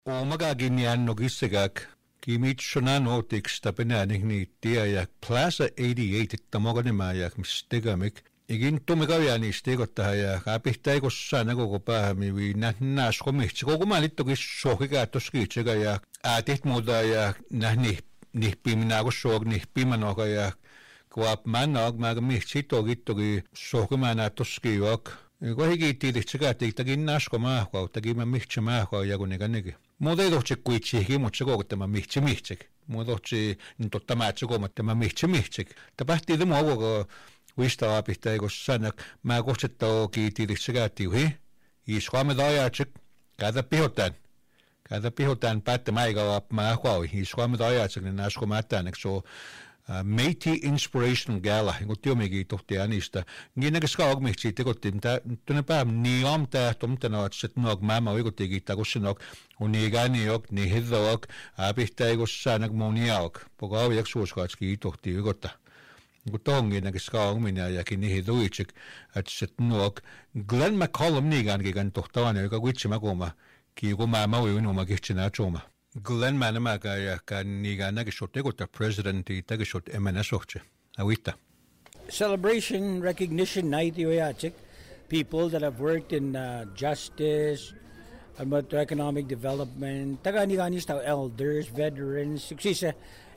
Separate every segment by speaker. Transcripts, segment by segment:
Speaker 1: O magaginian nogisagak kimit shonan otix tapenanigni tiayak Plaza 88 tamoganimayak mistegamik igin tumigaviani stegottaja apihtaikossa nagogo päämi vi nähnäs komiksi koko malittokin sohkikä toskiitsega ja aatit muuta ja nähni nihpimina ko soog nihpimanoga ja kuap mannog maga mihti togi sohkimana toskiok ko higitiitsega tiitakin naskoma ko tagima mihti maaho ja kuniganigi muuta tohtsi kuitsi mutta kokottama mihti muutohtsi tottamaatsi komottama mihti tapahti demo ogo Vista apihtaikos sanak mä kohsettaa kiitiiliksegäätti uhi Suomen ajatset kada pihotan päättämäikä mä huaui Suomen ajatset niin asko mätään so Meiti Inspirational Gala kun työmikin tohti anista niin näkö skaag mihti tekottiin tunne päivä niin amtaa tomtana että nok mä oikeutti takossa nok on niin gani ok niin hidok apihtaikos sanak moniaok pokaaviak suoskaatski tohti ykotta kun tongi näkis kaungmina jakin niihin tuitsik että se nuok Glenn McCollum niigankin tohtavan joka kuitsi makoma kiiku mä uinuma kihtsinä choma Glenn Manamaga ja kan niigan näkis sot ekota presidentti näkis sot MNS-ohti awitta
Speaker 2: Celebration recognition night yoyachik people that have worked in justice about economic development taga niganista elders veterans suksisa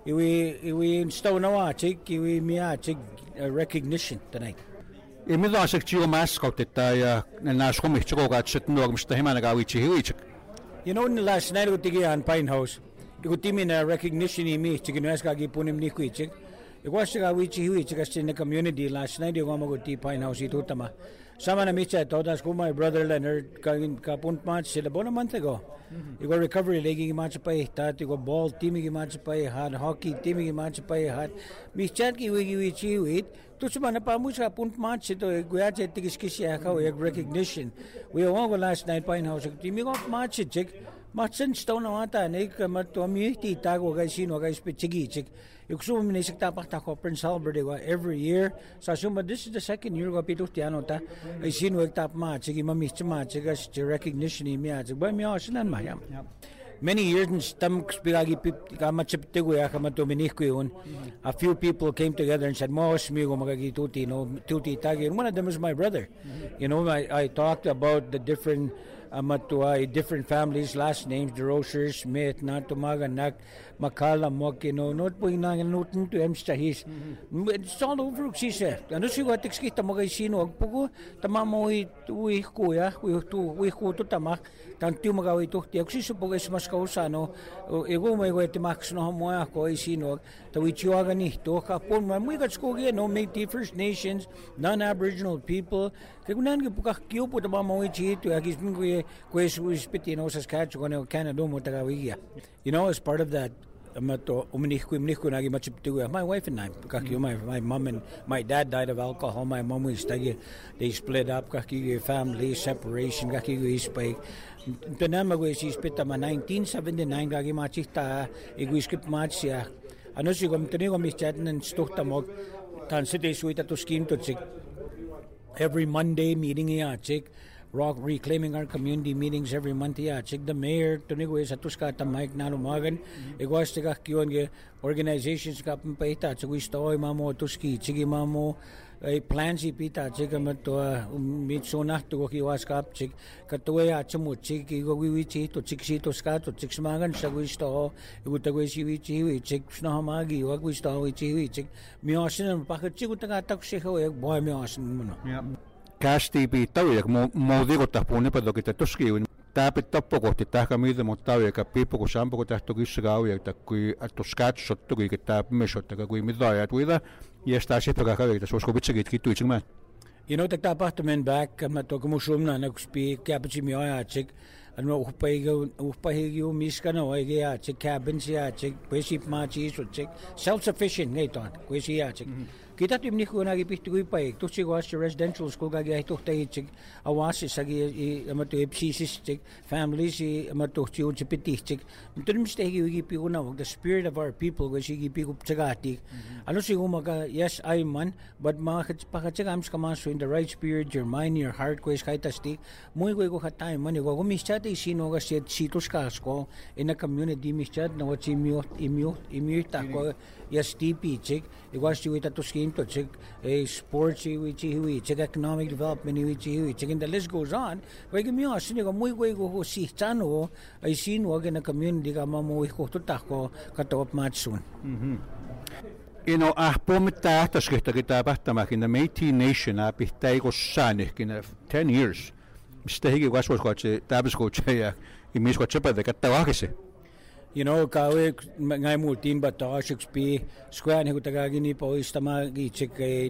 Speaker 2: Iwi staunawaachik iwi miachik recognition tonight.
Speaker 1: Imidaasek tio maskautettaa ja naaskomihtigogaatset nuormista himanagaawitsi hiuitsik.
Speaker 2: You know last night ko tigian Pine House. Iku timina recognition imi tikin askagi punim ni kuitsik. Iku asagaawitsi hiuitsik as in the community last night ko mo ti Pine House itutama. Sama na mitsa todas ko my brother Leonard ka puntmat sila bona month ago. Iku recovery league match pa tat iku ball team ki match pa had hockey team ki match pa had mitsa ki wi chiwit to sumana pa mo sa puntmat ito guya chetti kiskisya ka recognition. We all last night Pine House team ko match check matchen stone ata ne kamat to mihti tago ga sino ga spechigi check iku ni sekta pakta ko Prince Albert every year sa suma this is the second year ko pitutiano ta ay sino tap match gi mamichi match ga recognition imi at ba mi aslan ma yam many years in stam spiragi kamachipte go ya kamatominik ko yun a few people came together and said mos mi go magagi tuti no tuti tagi one of them is my brother you know I talked about the different different families last names the Rocher Smith Natumaga Nak Makala Mokino not po inanganutin to Emstahis it's all over she said ano si watik kita magay sino agpugo tamamo uwi kuya uwi ko to tamak tantiu magawi to ti si supogay mas kausano ego may go timax no mo ako sino tawichiwaga ni to kapon muy gatsko gi no Métis First Nations non-Aboriginal people kagunan gi puka kiu po tamamo ichi to agis Pues Pitino Saskatchewan Canada mo tagawiya. You know, as part of that mato uminihko nagi machiptuga. My wife and I, kaki my mom and my dad died of alcohol. My mom was tagi they split up kaki family separation kaki ispay. Tanama go ispita ma 1979 kaki machita iguiskip machia. Ano sigom tinigo mischatan and stuhtamog tan city suita to scheme to chick. Every Monday meeting ya chick. Rock reclaiming our community meetings every month ya check the mayor tunigo sa tuska ta Mike nalumagan igwas tiga kiyon ge organizations ka paita chugui stoy mamo tuski chigi mamo plans ipita chega mato mitsona to ki was kap chik katwe ya chamu chiki go wi chi to chiksi to ska to chiksmagan sagui sto igutagwe si wi chi wi chik sna magi wa gui sto wi chi wi chik miosin pa chigutaga tak se ho ek boy miosin muno
Speaker 1: Kästi piittauja, kun muutikotta puhun epätoki toskiin. Tämä pitää kohti tähän mitä mutta tauja, piippu kun sampo kun tähtö kyssäkä auja, että kui attoskatsot toki että meshotta kui mitä ja tuida ja sitä sepä käydä, se usko pitsäkin kittuitsin mä.
Speaker 2: You know, tapahtumen back, mä toki musumna na kuspi käpitsi aja check, ano uhpaigiu miskana oige check cabins ya check, pesip machi so check self sufficient ngai ton, kuisi ya check. kita tim ni ko nagipit ko pa to si was residential school ga ga to tay chig awas sagi amato FCC chig family si amato ti chipiti chig tum stay gi pi ko na the spirit of our people go si gi pi ko chagati ano si umaga yes I man but mga pakachagams ka man so in the right spirit your mind your heart ko is kahit asti muy ko hatay man ko mischat sino ga sitos ka ko in a community mischat na what si imute ko yes TP chig was you to scheme to check a sports check economic development check and the list goes on we give me a sinigo muy go si chano ay sino again a community ka mamuwi ko to tako katop match soon
Speaker 1: pomita taskita kita pahtama kina Métis Nation apihtai ko sani kina 10 years mistahigi waswas ko che tabs ko che imis ko chepa de katawakise
Speaker 2: kawe ngai multin ba ta shixpi square ni kutagagi ni po istama gi check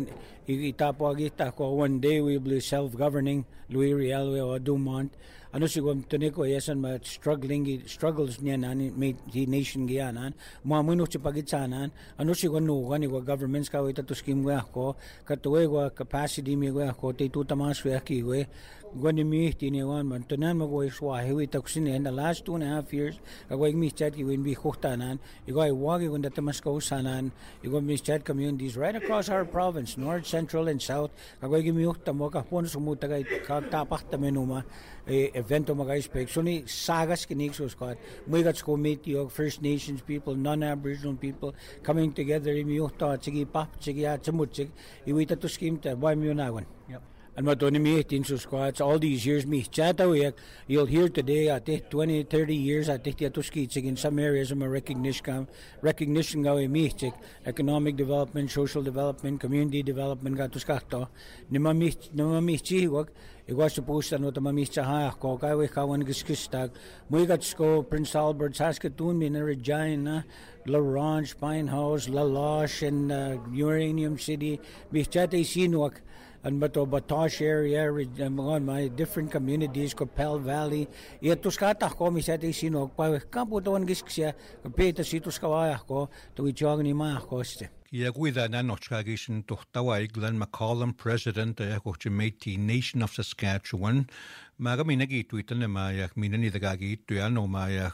Speaker 2: itapo agi ta ko one day we will be self-governing Louis Riel or Dumont ano sigom tuniko yesan ma struggles niya nan Métis Nation gianan mamuno ci pagitsanan ano sigom no gani wa governments ka ita to scheme wa ko katuwe wa capacity mi wa ko te tutamas wa ki we gwani mi tini wan man tunan mo go iswa hewi taksin in the last 2.5 years agway mi chat ki win bi khoktanan igay wagi gunda tamas ko sanan igay mi chat communities right across our province north central and south agway mi uktamo ka pon sumuta kay tapak tamenuma evento magay speksoni sagas kinik so squad muigat committee of First Nations people non-Aboriginal people coming together mi ukta chigi pap chigi at chimutchig iwita to scheme ta boy mi unawan and matoni mi tin so squads all these years mi chata we you'll hear today at 20 30 years at tiatuski in some areas of recognition gawe mi chik economic development social development community development gatuskato nima mi chiwag igwas supposed to not mami cha ko kai we kawan giskistag muigatsko Prince Albert Saskatoon min Regina La Ronge Pinehouse La Loche and Uranium City mi chata sinuak and Batosh area my different communities Copel Valley tuskata ko mi chata sinuak pa kaputon gisksia peta situs kawaya ko to ichog ni ma ko ste
Speaker 1: Ja kuida nanochkagisin tohtawa Glenn McCollum president ja kohti Métis Nation of Saskatchewan maga minagi tuitane ma ja minani dagagi tuano ma ja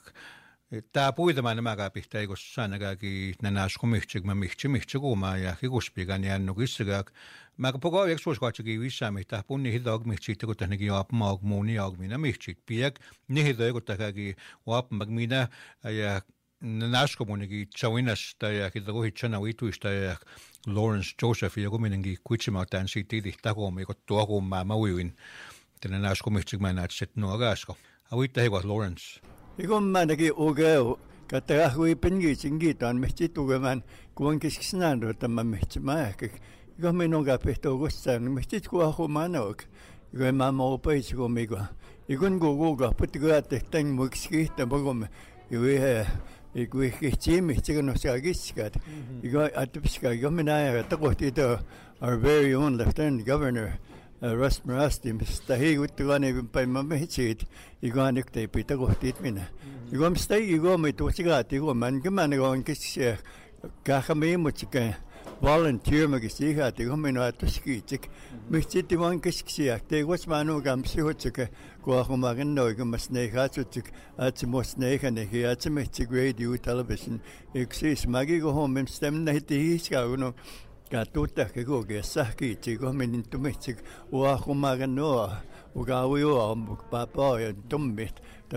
Speaker 1: ta puida man maga pihtai go sanagagi nanasko mihchig ma mihchigo ma ja higuspigan ja no gisgak maga pogo eksos gachigi wisami ta punni hidag mihchite go tanagi op mag moni og mina mihchit piak ni hidag go tagagi op magmina ja Nashko monigi chawinas ta kidago hichana witu sta Lawrence Joseph yago minangi kuchima tan city di tago me ko togo mama wiwin tena nashko michig manat set no agasko awita he Lawrence
Speaker 3: igom managi oga kata hui pengi chingi tan mechi tugaman kuan kisnan ro tamma mechma igom menoga pesto gostan mechi ko ho manok igom mama opai chigo mego igon goga putiga te tang muxki tabogom iwe Igwe kichimi chigano sagiskat. Igo atipska gominaya takotito our very own Lieutenant Governor Russ Marasti mistahi utgane pa mamichit iganik te pitagotit mina. Igo mstai igo mituchigati igo man gaman go kisya kakami muchika volunteer magisiha te gomino atuski chik michiti wan kisya te wasmanu gamsi hochika ko humagan no gamasne khachuchik atmosne khane hi atmechig radio television exis magi go home stem na ti ska uno ka tuta ke go ge saki chi go min tumechig wa humagan no uga wi papa ya tummit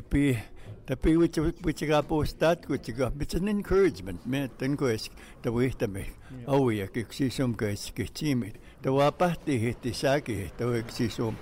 Speaker 3: tapi which got postat which got it's an encouragement me ten goes the way to me oh yeah que si som guys que timid the wa parti hiti saki the si som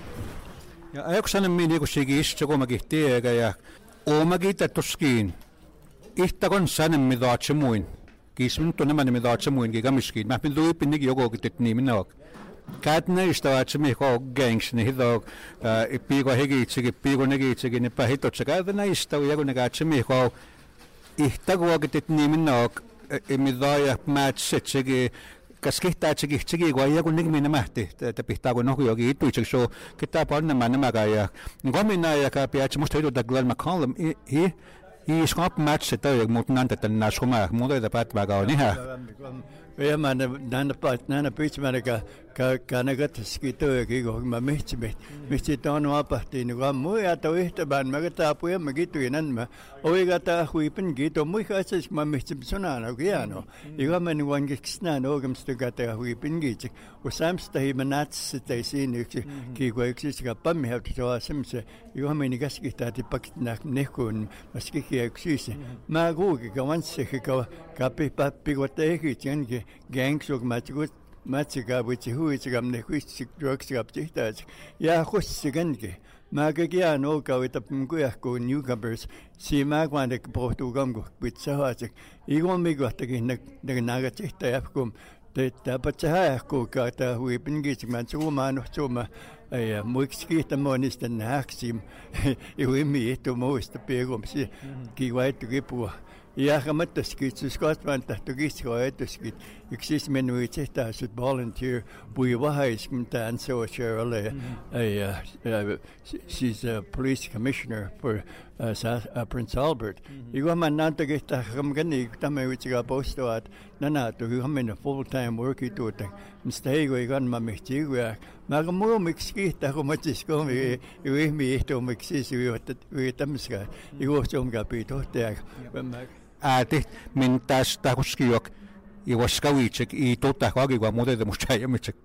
Speaker 1: ja ayoksan mini ko sigis ko magihti ja o magita tuskin ihtakon sanem midaatsemuin kismin toneman midaatsemuin gigamskin ma pindui pinnig yogo gitetni minok Katna istawatsimi ko gangs ni hidog ipigo higi chigi pigo negi chigi ni pahito chaka na istaw yago negatsimi ko ihtagwa gitetni minok imidaya match chigi kaskihta chigi go yago nigmi na mahti te pihtago no yogi itu chig so kita pa na manama gaya ngomina ya ka piach mustahido da Glenn McCollum he skop match ta yag mutnan ta nashuma mudo da pat baga ni ha
Speaker 3: ja man nana pitch man ka nagaskito kigo ma michi tono apahti ni gamu ya to ihtaban magata puya magitu inan ma oigata huipin gito muy kasas ma michi sonana giano iga man wangiksna no gamstugata huipin gich usamsta hi manats taisin ki goiksis ka pam have to asimse iga man gaskita ti pakna nekun maskiki eksis ma gogi ka wanse ka pipa pigote hi chengi gangs og matgut Matsiga which huigam ne which drugs up jitas. Ya hussigange. Magagia no go with the Punguaco newcomers. See Magwan Portugamgo with Sahajik. Egon me got again the Nagatita Afcom. The Tapachahako got a whipping gitch man of Soma. A muxkita monist and Haxim. You will me to most the Pegum. See, Kiwai to Gipu. Ja, met de skiet, dus Scotland dat toch iets uit de skiet. Ik zie men hoe het zegt als het volunteer, boeien wat hij is met en zo Cheryl. She's a police commissioner for Prince Albert. Ik was maar na te gaan gaan ik dan met iets gaan posten uit. Na toch gaan in een full-time workie toe te. Mstay go gaan maar met je werk. Maar een mooi mix skiet daar om het is komen. Ik weet me echt om ik zie hoe het misschien. Ik was zo omgaat toch daar.
Speaker 1: Dit min taas takuskiok I waskawichek I totakwagi wa modede muchayamichek.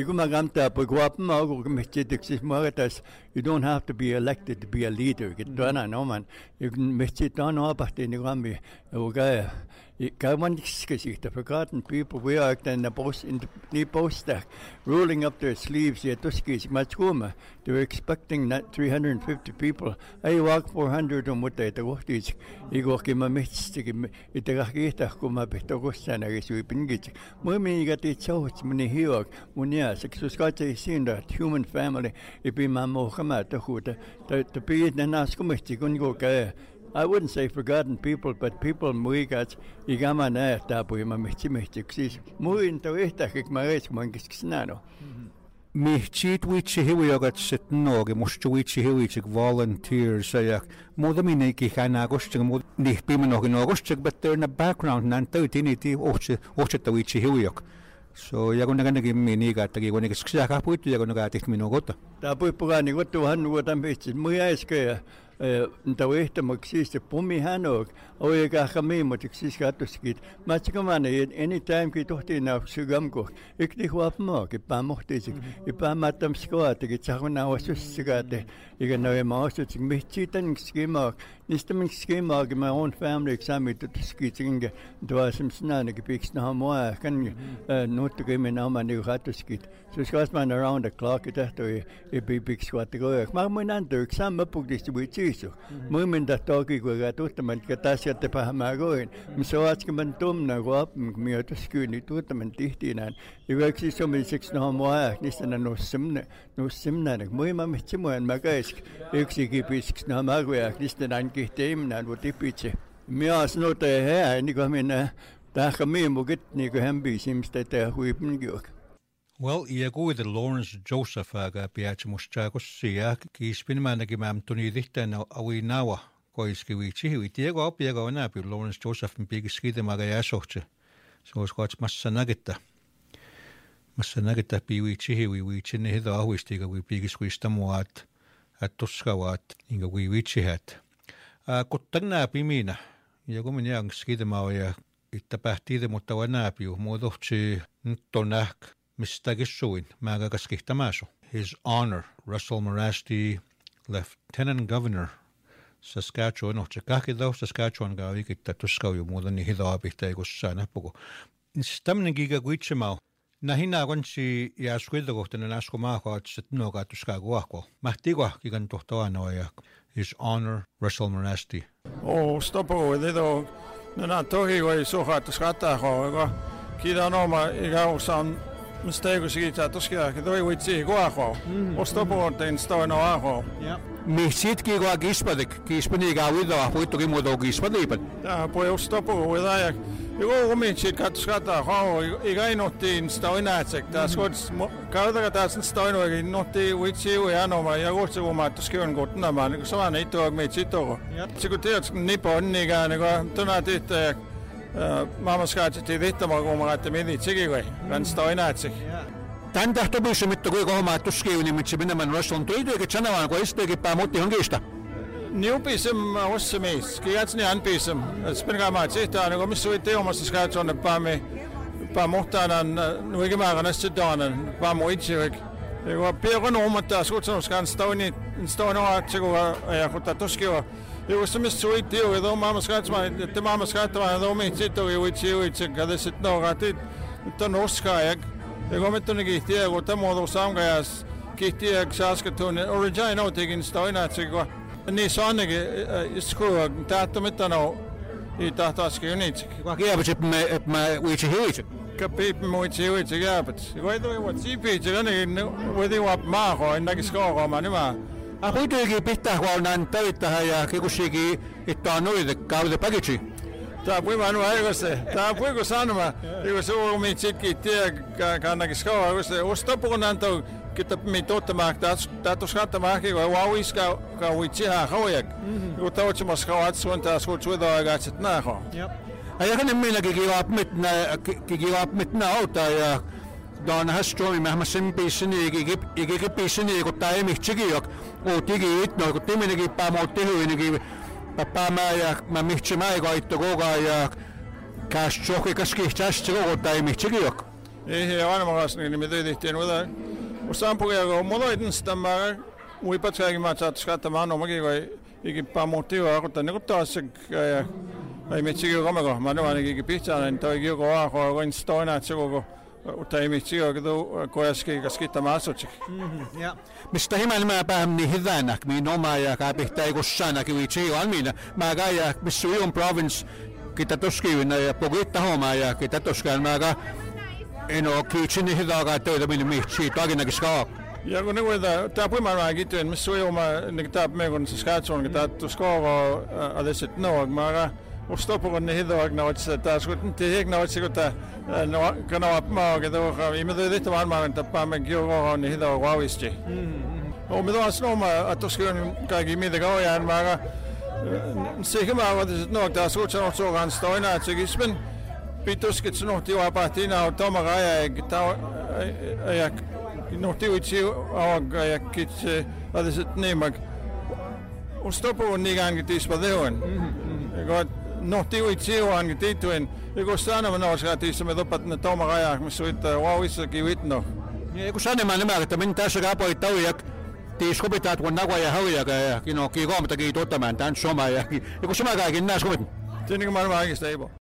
Speaker 3: You don't have to be elected to be a leader. No man. You can forgotten people we are in the post rolling up their sleeves. They were expecting that 350 people. I walk 400 on what they do. You go give my mistake. It seen that human family. I wouldn't say forgotten people, but people muigat igama na tapu ima michimechiksis muinto ehtakik mares mangisknano.
Speaker 1: Michit wichi hiwiyogat sitnogi mushchuichi hiwichik volunteers sayak modamine ki khanagostig mod nihpimenog inogostig, but they're in the background nanto tiniti ocheta wichi hiwiyok. So yagonaganagi miniga tagi gonikskaka puitu yagonagatich minogota.
Speaker 3: Tapu pugani gotu hanu gotambichit muyaskaya. Ntaweehta maksiste pumi hanog oega khami motiksiskatuskit machkamane anytime ki tohtina sugamko ikdihwap mo ki pamohtisik ipamatam skoate ki chaguna wasussigate iganoe maositsik michitan skima nistaming skima ki my own family exam to skitinge dwasim snane ki piksna moa kan not to give me now my new hatuskit so skasman around the clock it to e big squat go magmunan to exam pugdistributi Mumin da toki go gatuttaman katasia te pahamagoin. Msoatskaman tumna guap miotuskuni tuttaman tihtinan. Iwaksi somin six no moa nistana no simna muima michimuan magaisk. Iksi kipis no magoya nistanan kihtemnan wotipiche. Mias no te he ni komina ta kami mugit ni ko hambi simsta te huipn gyok.
Speaker 1: Well, iaguida Lawrence Joseph aga piachimuschagos sia kispinmanagi mamtuni dihtana awinawa koiskiwichi witiego apiego na pi Lawrence Joseph pigiskide magayasoche so skots massanagita piwichi wiwichi ne hida awistiga wi pigisquistamuat atuskawat inga wiwichi hat kuttagna pimina iaguminyang skide mawaya ittapahtide mutawanapio modochi ntonak Mistagissuin magagaskihtamasu. His Honor, Russell Marasti, Lieutenant Governor, Saskatchewan, Ochakakido, Saskatchewan gavikita tuskauju muudani hidaapihtaigussaan pugu. Stamnen giga guitsemau. Nahina konsi ja skuildakohtana nasku maakoatset noga tuskaguako. Mahtigua gigan tohtoanoja. His Honor, Russell Marasti.
Speaker 4: Stopu edo nana tohi goi suhatuskataho. Kida noma igausan Mistake siitä tosiaan, että toi vitsi kuako. Ostoporten stoino aho.
Speaker 1: Mihsitki kuak kispani gawido puittuki muoto kispaniipat.
Speaker 4: Tää poi ostopo vedäjä. Joku komitsit katsotaan ho igainottiin stoinatsek. Tää skots kaudaka taas stoinoikin notti vitsi ja anoma ja kohta kun mä toskion kohtaamaan niin saman itse mitsit toho. Se kun tiedät nipon niikään niin tuona tihtä maailmanskaatsi tehtämään, kun mä ajattelin mietitsekin, kun stoinaatsi.
Speaker 1: Tän tahtopuissa mitto kuinka hommaa tuskiuni, mitsi minämän rosson tuituikin sanomaan, kun esteekin pää muutti hankista.
Speaker 4: Niupisem ossemis, kiatsni anpisem. Spengamat sihtaan, kun missäui teomassa skaatson pää muhtaanan nuikimäärän sidaanan pää muitsiuk. Ja piirun omata suutsanuskaan stoinaatsi, kun ajakutta tuskiua. Ja se missä sui tiu, ja maailman skaatsomaan, ja mitsitu ja uitsi, kada sit noratit, nyt on uskaajak. Ja kun mittu kihtiä, kun tämä on samkajas kihtiä, saaskatun originaaltikin stoinaatsi, kun niin se ainakin skruva, tähtö mitään ei tahtaaskin unitsik.
Speaker 1: Kuka kiepä, että mä uitsi hiuitsi?
Speaker 4: Kapiippi muitsi hiuitsi kiepät. Ja kun ei tuli vuot siipiitsi, niin voitiin vuot maakoa, ennäkin skookoamaan nimää.
Speaker 1: Kuitenkin pitää huolnaan täyttähän ja kikusikin, että on noita kautta pakitsi.
Speaker 4: Tämä puhui vaan aikaisesti. Tämä puhui kun sanoma, kun se on mitsikki tie kannakin skooa, kun se ostopuun antoi, että me tuottamaan, että tuoskattamaan, kun vauiskaa uitsihaa hoijak. Kun tautsimassa kauat suuntaan suuntaan aikaa, että nähdään.
Speaker 1: Ja hänen minäkin kikivaap mitna autaa ja dan hästromi mähmä sen piissini ikikin piissini kun tää emitsikin jok uutiki itno kun timinenkin pää muutti hyvinkin päämää ja mä mihtsi mäikä itto kogaa ja käs tjohki käskihtästi koko tää emitsikin jok.
Speaker 4: Ei varmaan niin me tehtiin uudaan. Usaan puhuja mulla itse sitä uipatsääkin mä saat skattamaan omakin kun ikin pää muutti jo kun niin taas ja ei mitsikin komeko mä ne ikin pihtsään niin toi kiko aako kun stoinaat se koko mutta ei mitään, kun kojaski kaskittamaan asutsik.
Speaker 1: Ja mistä himän mä päähän niin hyvänä, minun oma ja käpihtä ei kussana kivitsiä valmiina. Mä käyn missä on province, kita tuskivinna ja pokitta hommaa ja kita tuskaan mä en ole kiitsin niin hyvää töitä minun mihtsii toakinnakin skaa.
Speaker 4: Ja kun tämä puhumaan kiittyen, missä on niin tämä meikon se skatson, kun tämä tuskoo adesit noog, mä Ostopukon niin hitoak nautsi, taas kun tiheek nautsi, kun tämä kanava maakin tuohon. Ihme tuli tehtä varmaan, että päämme kiokohon niin hitoak vauisti. Me tuohon sanomaan, että tuskin kaikki mitä kauan, mä sekä mä voisin, että no, tämä suutsan on suokaan stoina, että sekin sitten pituskit sanohti vapahtiin, että tomaka ja nohti uitsi auka ja kitse, että niimak. Ostopukon niin käänkin tiispa tehoin. Nohti uitsi auka tiituen, ja kun sanomaan nouskaa tiissä, me topat ne tomaka ajak, missä uittaa vauissakin vitno.
Speaker 1: Ja kun sanomaan nämä, että minä tässä kapoi taujak, tiis kopitaat kun nakua ja haujaka ja kiikoomatakin tuottamaan tämän somaa ja kun sama kaikin näis kopit.
Speaker 4: Tiedänkö mä kaikista ei voi.